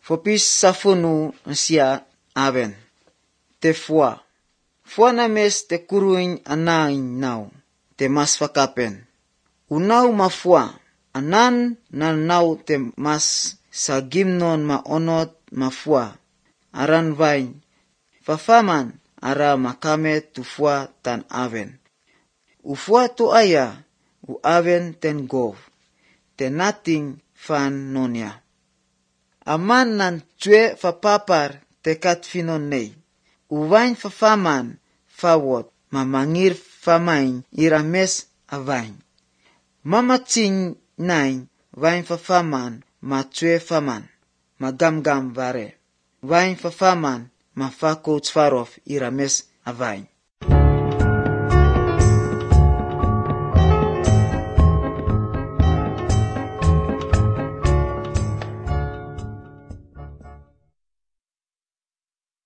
Fopis safunu siya aven. Te fua. Fua na mes te kuruing anaing naw. Te mas fakapen. Unaw mafua. Anan na naw te mas sa gimnon maonot mafua. Aran vain. Fafaman ara makame tu fua tan aven. Ufua tu aya. U aven ten gov. Te nating fan nonya. Aman nan tue fapapar te kat finon nei. Uvain fafaman fawot mamangir famain irames avain. Mamatsing nain vain fafaman ma tue faman. Magamgam vare. Vain fafaman ma fakots farof irames avain.